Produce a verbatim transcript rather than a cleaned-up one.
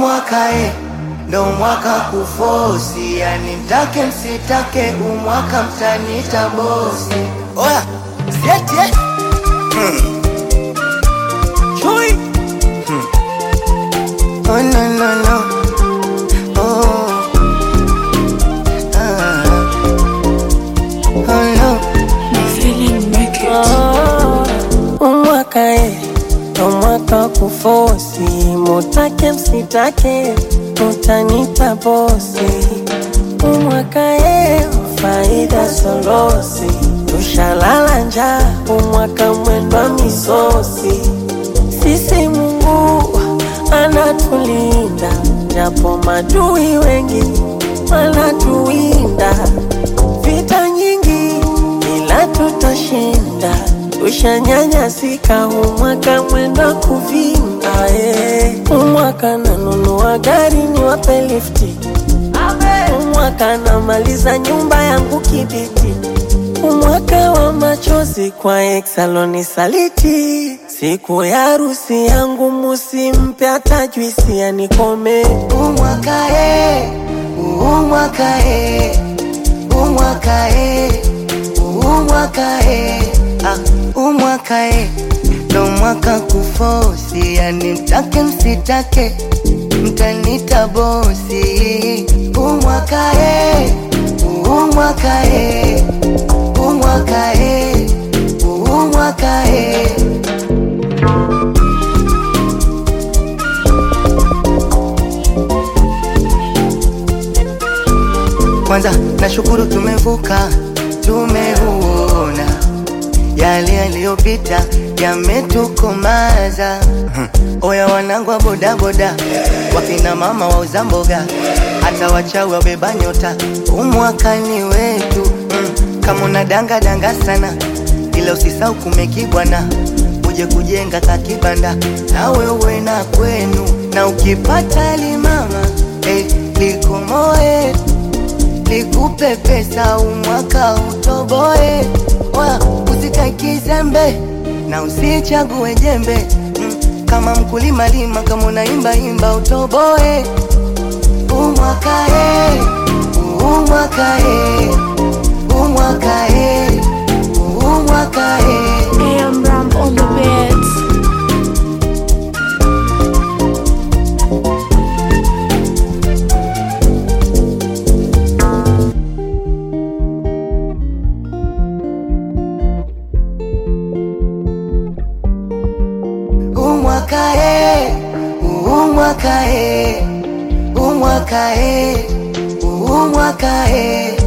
umwaka e, ndo mwaka kufosi, yani mtake msitake umwaka mtanita bosi. Oya, sieti eh? Hmm. Chui. Hmm. Oh no no no. Oh. Ah. Oh no. Oh, umwaka e, ndo mwaka kufosi, mutake msitake utanita bosi. Umwaka e, faida solosi, tushalala njaa, umwaka mwendwa misosi. Sisi Mungu anatulinda, japo madui wengi wanatuwinda. Vita nyingi ila tutashinda, tushanyanyasika, umwaka mwendwa kuvinda. eh. Umwaka nanunua gari niwape lifti, umwaka namaliza nyumba yangu kibiti. Umwaka wa machozi kwa exaloni saliti, siku ya harusi yangu musimpe hata juisi anikome. Umwaka e, umwaka e, umwaka e, umwaka e, ah, umwaka e, ndo mwaka kufosi, yani mtake msitake mtanita bosi. Umwaka e, umwaka e, umwaka e, umwaka e. Kwanza nashukuru tumevuka, tumeuona yale yaliyopita yametukomaza. Oya wanangu wa boda boda, wakina mama wauza mboga, hata wachawi wabeba nyota, umwaka ni wetu. mm. Kama unadanga danga sana, ila usisahau kumekibwana, uje kujenga kakibanda na wewe na kwenu. Na ukipata limama eh, likomoe nikupe pesa umwaka utoboe. Oya usikae kizembe na usichague jembe. mm. Kama mkulima lima, kama unaimba imba utoboe. Umwaka e, umwaka e, umwaka e, umwaka e. I am Ram on the beats. Umwaka e, umwaka e, umwaka e, umwaka e.